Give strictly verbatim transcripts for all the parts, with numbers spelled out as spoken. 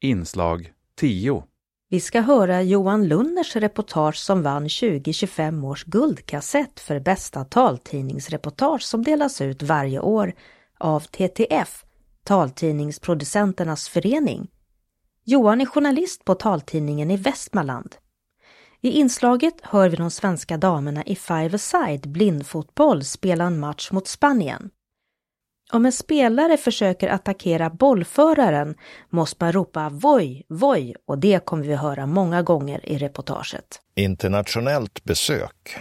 Inslag tio. Vi ska höra Johan Lunners reportage som vann tjugo tjugofem års guldkassett för bästa taltidningsreportage som delas ut varje år av T T F, Taltidningsproducenternas förening. Johan är journalist på taltidningen i Västmanland. I inslaget hör vi de svenska damerna i five-a-side blindfotboll spela en match mot Spanien. Om en spelare försöker attackera bollföraren måste man ropa voj, voj, och det kommer vi höra många gånger i reportaget. Internationellt besök.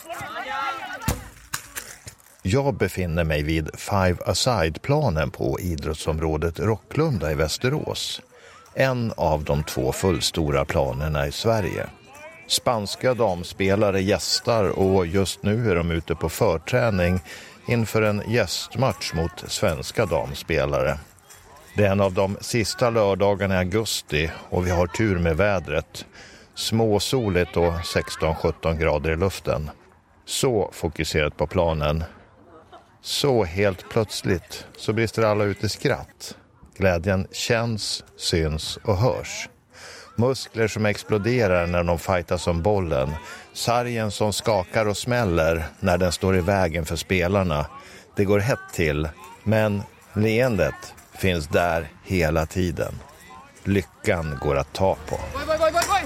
Jag befinner mig vid five-a-side-planen på idrottsområdet Rocklunda i Västerås. En av de två fullstora planerna i Sverige. Spanska damspelare gästar och just nu är de ute på förträning inför en gästmatch mot svenska damspelare. Det är en av de sista lördagarna i augusti och vi har tur med vädret. Småsoligt och sexton sjutton grader i luften. Så fokuserat på planen. Så helt plötsligt så brister alla ut i skratt. Glädjen känns, syns och hörs. Muskler som exploderar när de fightas om bollen. Sargen som skakar och smäller när den står i vägen för spelarna. Det går hett till, men leendet finns där hela tiden. Lyckan går att ta på. Boy, boy, boy, boy, boy.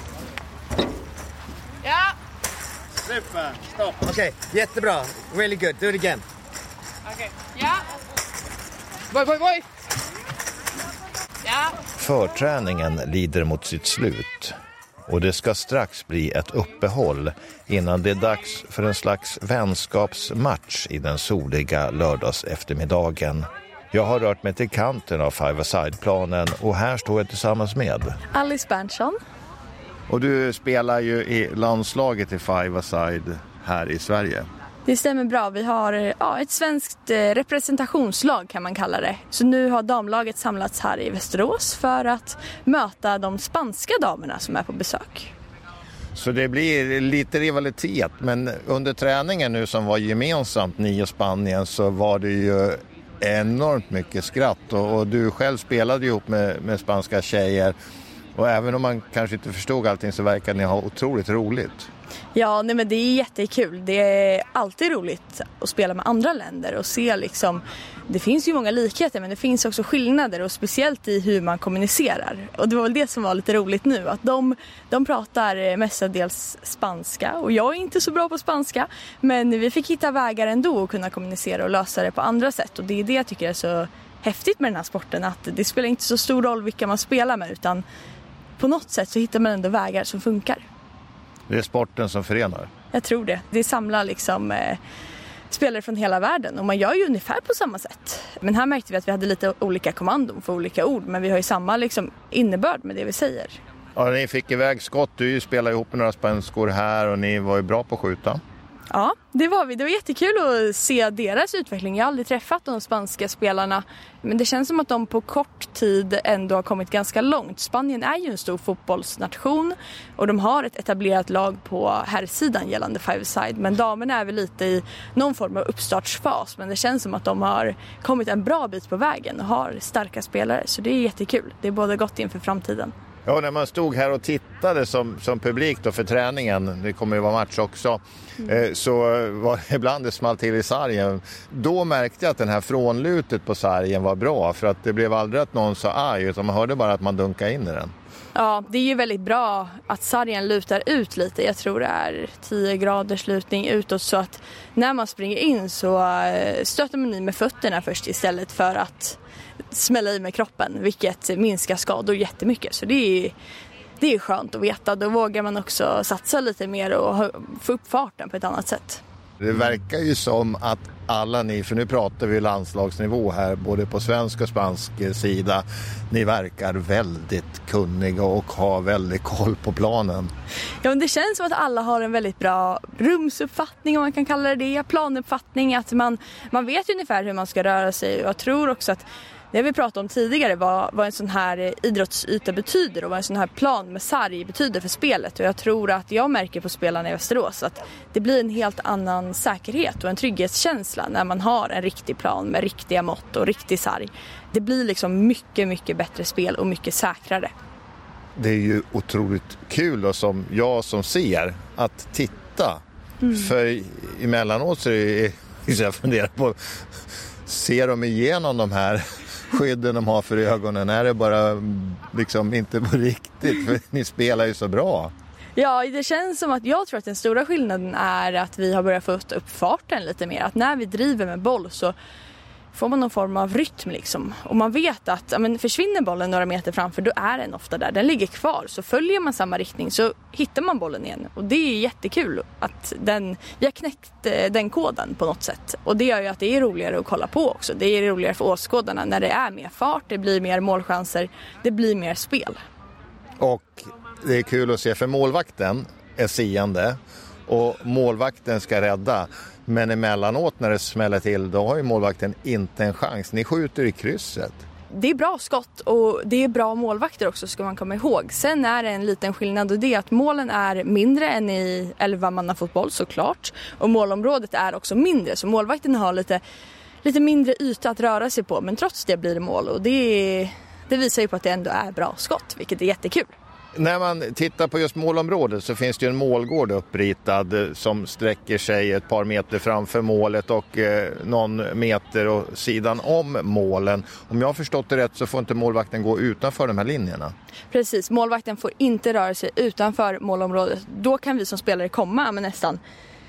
Ja! Super, stopp. Okej, okay, jättebra. Really good, do it again. Okej, okay. Ja! Boy, boy, boy. Ja! Förträningen lider mot sitt slut och det ska strax bli ett uppehåll innan det är dags för en slags vänskapsmatch i den soliga lördags eftermiddagen. Jag har rört mig till kanten av five-a-side-planen och här står jag tillsammans med Alice Berntsson. Och du spelar ju i landslaget i five-a-side här i Sverige. Det stämmer bra. Vi har ja, ett svenskt representationslag kan man kalla det. Så nu har damlaget samlats här i Västerås för att möta de spanska damerna som är på besök. Så det blir lite rivalitet, men under träningen nu som var gemensamt ni och Spanien så var det ju enormt mycket skratt. Och, och du själv spelade ihop med, med spanska tjejer och även om man kanske inte förstod allting så verkar ni ha otroligt roligt. Ja, nej men det är jättekul. Det är alltid roligt att spela med andra länder och se liksom, det finns ju många likheter men det finns också skillnader och speciellt i hur man kommunicerar. Och det var väl det som var lite roligt nu, att de, de pratar mestadels spanska och jag är inte så bra på spanska, men vi fick hitta vägar ändå att kunna kommunicera och lösa det på andra sätt och det är det jag tycker är så häftigt med den här sporten, att det spelar inte så stor roll vilka man spelar med utan på något sätt så hittar man ändå vägar som funkar. Det är sporten som förenar. Jag tror det. Det samlar liksom eh, spelare från hela världen och man gör ju ungefär på samma sätt. Men här märkte vi att vi hade lite olika kommandon för olika ord, men vi har ju samma liksom innebörd med det vi säger. Ja, ni fick iväg skott. Du spelade ihop med några spanskor här och ni var ju bra på att skjuta. Ja, det var vi. Det var jättekul att se deras utveckling. Jag har aldrig träffat de spanska spelarna, men det känns som att de på kort tid ändå har kommit ganska långt. Spanien är ju en stor fotbollsnation och de har ett etablerat lag på herrsidan gällande five-a-side, men damerna är väl lite i någon form av uppstartsfas, men det känns som att de har kommit en bra bit på vägen och har starka spelare, så det är jättekul. Det är både gott inför framtiden. Ja, när man stod här och tittade som, som publik då för träningen, det kommer ju vara match också, mm. eh, så var det ibland det small till i sargen. Då märkte jag att den här frånlutet på sargen var bra, för att det blev aldrig att någon sa aj, utan man hörde bara att man dunkade in i den. Ja, det är ju väldigt bra att sargen lutar ut lite. Jag tror det är tio graders lutning utåt, så att när man springer in så stöter man i med fötterna först istället för att smälla i med kroppen, vilket minskar skador jättemycket. Så det är, det är skönt att veta. Då vågar man också satsa lite mer och få upp farten på ett annat sätt. Det verkar ju som att alla ni, för nu pratar vi landslagsnivå här, både på svensk och spansk sida, ni verkar väldigt kunniga och har väldigt koll på planen. Ja, men det känns som att alla har en väldigt bra rumsuppfattning, om man kan kalla det det, planuppfattning, att man, man vet ungefär hur man ska röra sig. Och jag tror också att Det har vi pratat om tidigare, vad, vad en sån här idrottsyta betyder och vad en sån här plan med sarg betyder för spelet. Och jag tror att jag märker på spelarna i Västerås att det blir en helt annan säkerhet och en trygghetskänsla när man har en riktig plan med riktiga mått och riktig sarg. Det blir liksom mycket, mycket bättre spel och mycket säkrare. Det är ju otroligt kul då, som jag som ser att titta. Mm. För emellanåt så är det, jag funderar på, ser de igenom de här skydden de har för ögonen? Är det bara liksom inte på riktigt? För ni spelar ju så bra. Ja, det känns som att jag tror att den stora skillnaden är att vi har börjat få upp farten lite mer. Att när vi driver med boll så får man någon form av rytm liksom. Och man vet att ja, men försvinner bollen några meter framför, då är den ofta där. Den ligger kvar, så följer man samma riktning så hittar man bollen igen. Och det är jättekul att den, vi har knäckt den koden på något sätt. Och det gör ju att det är roligare att kolla på också. Det är roligare för åskådarna när det är mer fart, det blir mer målchanser, det blir mer spel. Och det är kul att se, för målvakten är siande och målvakten ska rädda. Men emellanåt när det smäller till, då har ju målvakten inte en chans. Ni skjuter i krysset. Det är bra skott och det är bra målvakter också, ska man komma ihåg. Sen är det en liten skillnad och det är att målen är mindre än i elvamannafotboll såklart. Och målområdet är också mindre, så målvakten har lite, lite mindre yta att röra sig på. Men trots det blir det mål och det, det visar ju på att det ändå är bra skott, vilket är jättekul. När man tittar på just målområdet så finns det ju en målgård uppritad som sträcker sig ett par meter framför målet och eh, någon meter och sidan om målen. Om jag har förstått det rätt så får inte målvakten gå utanför de här linjerna. Precis, målvakten får inte röra sig utanför målområdet. Då kan vi som spelare komma med nästan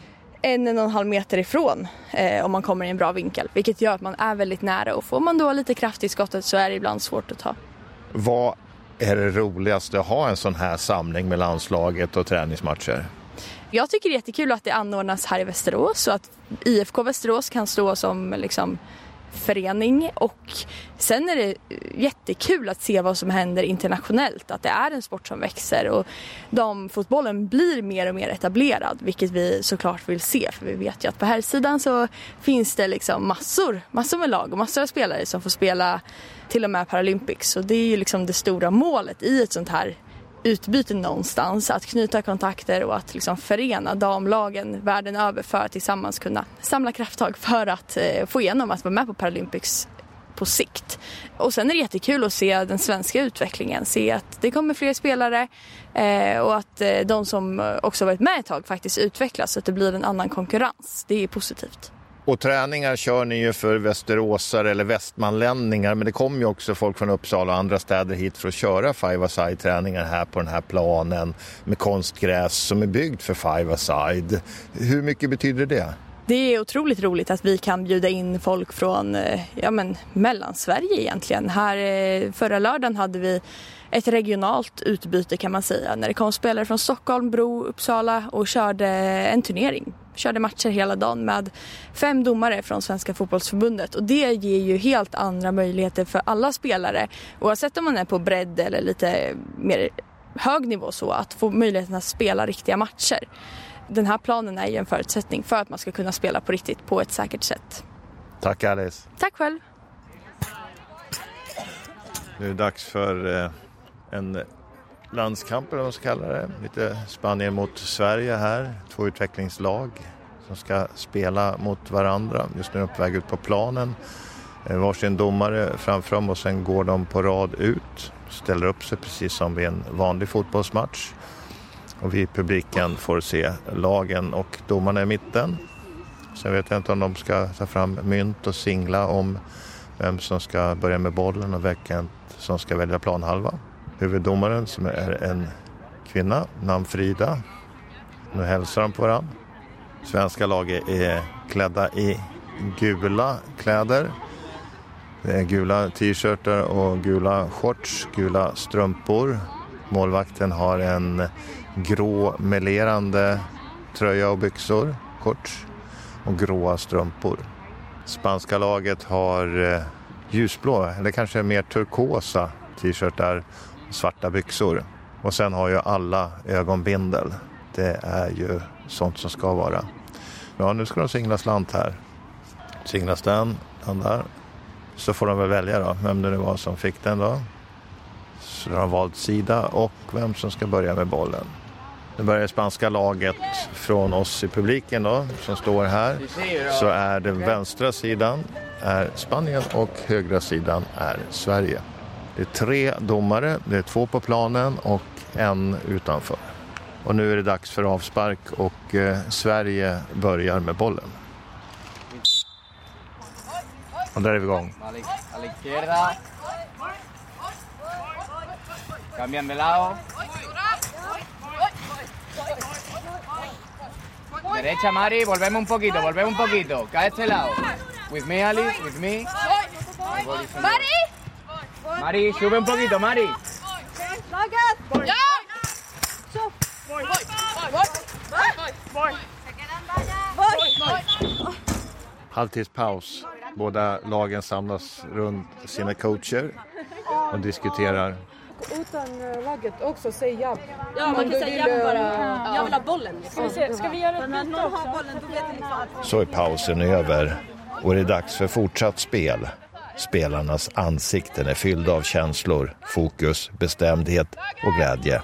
en och en halv meter ifrån eh, om man kommer i en bra vinkel. Vilket gör att man är väldigt nära, och får man då lite kraft i skottet så är det ibland svårt att ta. Vad är det roligaste att ha en sån här samling med landslaget och träningsmatcher? Jag tycker det är jättekul att det anordnas här i Västerås och att I F K Västerås kan stå som liksom förening, och sen är det jättekul att se vad som händer internationellt, att det är en sport som växer och damfotbollen blir mer och mer etablerad, vilket vi såklart vill se, för vi vet ju att på här sidan så finns det liksom massor, massor med lag och massor av spelare som får spela till och med Paralympics, och det är ju liksom det stora målet i ett sånt här utbyte någonstans, att knyta kontakter och att liksom förena damlagen världen över för att tillsammans kunna samla krafttag för att eh, få igenom att vara med på Paralympics på sikt. Och sen är det jättekul att se den svenska utvecklingen, se att det kommer fler spelare eh, och att eh, de som också varit med ett tag faktiskt utvecklas, så att det blir en annan konkurrens. Det är positivt. Och träningar kör ni ju för västeråsare eller västmanlänningar, men det kommer ju också folk från Uppsala och andra städer hit för att köra five-a-side-träningar här på den här planen med konstgräs som är byggd för five-a-side. Hur mycket betyder det? Det är otroligt roligt att vi kan bjuda in folk från ja, men, Mellansverige egentligen. Här förra lördagen hade vi ett regionalt utbyte kan man säga, när det kom spelare från Stockholm, Bro, Uppsala och körde en turnering. Körde matcher hela dagen med fem domare från Svenska fotbollsförbundet, och det ger ju helt andra möjligheter för alla spelare, oavsett om man är på bredd eller lite mer hög nivå, så att få möjligheten att spela riktiga matcher. Den här planen är ju en förutsättning för att man ska kunna spela på riktigt på ett säkert sätt. Tack Alice. Tack själv. Nu är det dags för eh, en landskamp, eller vad man ska kalla det. Lite Spanien mot Sverige här. Två utvecklingslag som ska spela mot varandra. Just nu är de på väg ut på planen. Eh, varsin domare framför dem och sen går de på rad ut. Ställer upp sig precis som vid en vanlig fotbollsmatch. Och vi i publiken får se lagen och domarna i mitten. Sen vet jag inte om de ska ta fram mynt och singla om vem som ska börja med bollen och vem som ska välja planhalva. Huvuddomaren, som är en kvinna, namn Frida. Nu hälsar de på varandra. Svenska laget är klädda i gula kläder. Det är gula t-shirtar och gula shorts, gula strumpor. Målvakten har en grå melerande tröja och byxor, shorts, och gråa strumpor. Spanska laget har eh, ljusblå, eller kanske mer turkosa t-shirtar och svarta byxor. Och sen har ju alla ögonbindel. Det är ju sånt som ska vara. Ja, nu ska de singla slant här. Singlas den, den där. Så får de väl välja då, vem det nu var som fick den då. Så de har valt sida och vem som ska börja med bollen. Nu börjar det spanska laget från oss i publiken då, som står här. Så är den vänstra sidan är Spanien och högra sidan är Sverige. Det är tre domare, det är två på planen och en utanför. Och nu är det dags för avspark och eh, Sverige börjar med bollen. Och där är vi igång. Cambian de lado. Derecha, Mari, volvemos un poquito, volvemos un poquito. Cae este lado. With me, Alice, with me. Mari! Mari, sube un poquito, Mari. Ja! Så! Boy! Boy! Boy! Boy! Halvtidspaus. Båda lagen samlas runt sina coacher och diskuterar. Utan laget också säg jabb. Ja, man kan säga jabb bara. Jag vill ha bollen. Ska vi, se, ska vi göra ett byte också? Så är pausen över och det är dags för fortsatt spel. Spelarnas ansikten är fyllda av känslor, fokus, bestämdhet och glädje.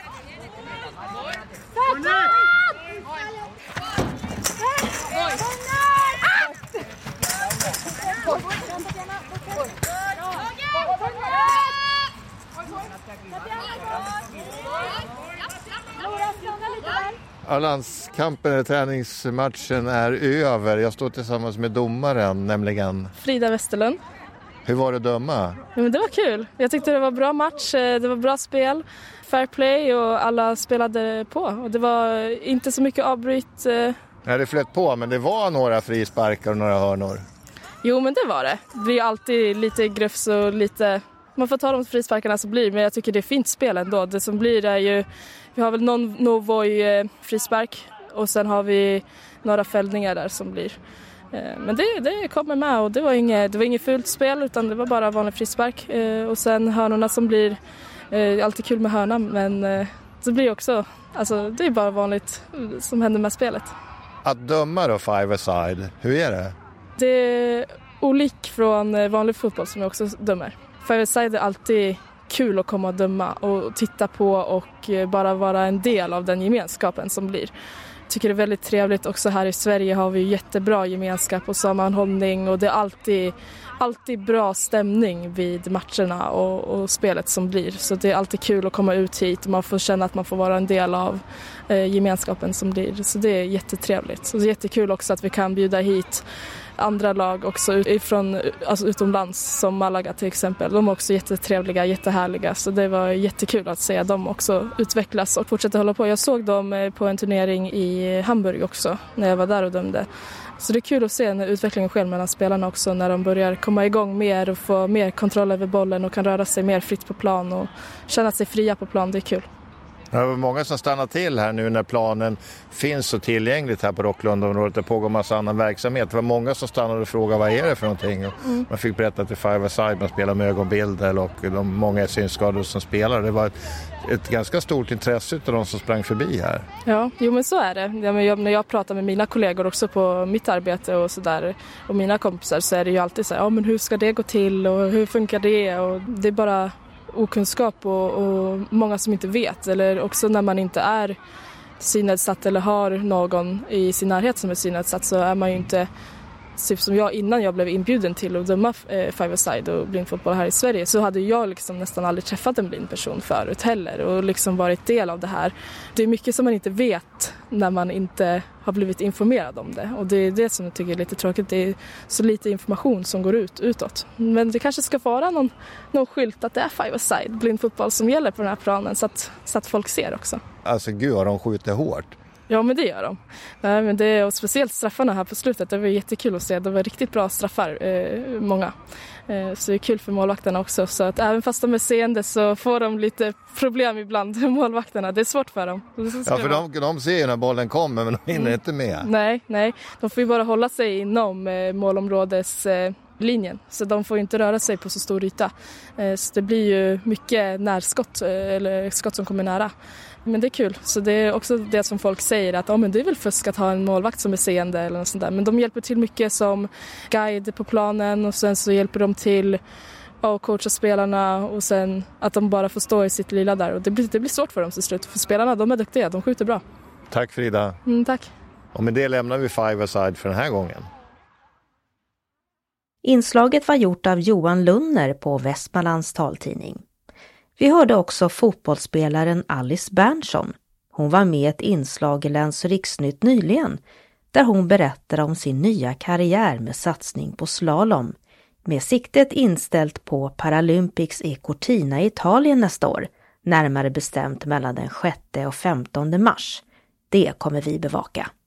Ja, landskampen eller träningsmatchen är över. Jag står tillsammans med domaren, nämligen Frida Westerlund. Hur var det att döma? Ja, men det var kul. Jag tyckte det var bra match, det var bra spel, fair play och alla spelade på. Och det var inte så mycket avbryt. Ja, det flöt på, men det var några frisparkar och några hörnor. Jo, men det var det. Det blir alltid lite grufs och lite... Man får ta de frisparkarna som blir, men jag tycker det är fint spel ändå. Det som blir är ju... Vi har väl någon Novoj frispark och sen har vi några fällningar där som blir. Men det, det kommer med och det var inget, det var inget fult spel utan det var bara vanlig frispark. Och sen hörnorna som blir... Alltid kul med hörna, men det blir också... Alltså det är bara vanligt som händer med spelet. Att döma då five-a-side, hur är det? Det är olik från vanlig fotboll som jag också dömer. Five-a-side är alltid kul att komma och döma och titta på och bara vara en del av den gemenskapen som blir. Jag tycker det är väldigt trevligt. Också här i Sverige har vi jättebra gemenskap och sammanhållning och det är alltid, alltid bra stämning vid matcherna och, och spelet som blir. Så det är alltid kul att komma ut hit och man får känna att man får vara en del av eh, gemenskapen som blir. Så det är jättetrevligt. Så det är jättekul också att vi kan bjuda hit andra lag också ifrån, alltså utomlands som Malaga till exempel. De är också jättetrevliga, jättehärliga. Så det var jättekul att se dem också utvecklas och fortsätta hålla på. Jag såg dem på en turnering i Hamburg också när jag var där och dömde. Så det är kul att se när utvecklingen sker mellan spelarna också. När de börjar komma igång mer och få mer kontroll över bollen och kan röra sig mer fritt på plan och känna sig fria på plan. Det är kul. Det var många som stannar till här nu när planen finns så tillgängligt här på Rocklundområdet. Det pågår massa annan verksamhet. Det var många som stannade och frågade vad är det för någonting. Och mm. Man fick berätta att det är five-a-side, man spelar med ögonbilder och de många synskador som spelar. Det var ett, ett ganska stort intresse av de som sprang förbi här. Ja, jo men så är det. Ja, men jag, när jag pratar med mina kollegor också på mitt arbete och sådär och mina kompisar så är det ju alltid så här, ja men hur ska det gå till och hur funkar det? Och det är bara okunskap och, och många som inte vet, eller också när man inte är synnedsatt eller har någon i sin närhet som är synnedsatt så är man ju inte, typ som jag innan jag blev inbjuden till att döma eh, five-a-side och blindfotboll här i Sverige så hade jag liksom nästan aldrig träffat en blind person förut heller och liksom varit del av det här. Det är mycket som man inte vet när man inte har blivit informerad om det och det är det som jag tycker är lite tråkigt. Det är så lite information som går ut utåt. Men det kanske ska vara någon, någon skylt att det är five-a-side blindfotboll som gäller på den här planen så att, så att folk ser också. Alltså gud vad de skjuter hårt. Ja, men det gör de. Nej, men det är, och speciellt straffarna här på slutet, det var jättekul att se. Det var riktigt bra straffar, eh, många. Eh, så det är kul för målvakterna också. Så att även fast de är seende så får de lite problem ibland, målvakterna. Det är svårt för dem. Ja, för de, de ser ju när bollen kommer, men de hinner mm. inte med. Nej, nej. De får ju bara hålla sig inom eh, målområdes... Eh, linjen. Så de får inte röra sig på så stor yta. Så det blir ju mycket närskott, eller skott som kommer nära. Men det är kul. Så det är också det som folk säger att oh, men det är väl fusk att ha en målvakt som är seende eller något sånt där. Men de hjälper till mycket som guide på planen och sen så hjälper de till att coacha spelarna och sen att de bara får stå i sitt lilla där. Och det blir, det blir svårt för dem till slut. För spelarna, de är duktiga, de skjuter bra. Tack Frida. Mm, tack. Och med det lämnar vi Five Aside för den här gången. Inslaget var gjort av Johan Lunner på Västmanlands taltidning. Vi hörde också fotbollsspelaren Alice Berntsson. Hon var med i ett inslag i Läns Riksnytt nyligen där hon berättar om sin nya karriär med satsning på slalom med siktet inställt på Paralympics i Cortina i Italien nästa år, närmare bestämt mellan den sjätte och femtonde mars. Det kommer vi bevaka.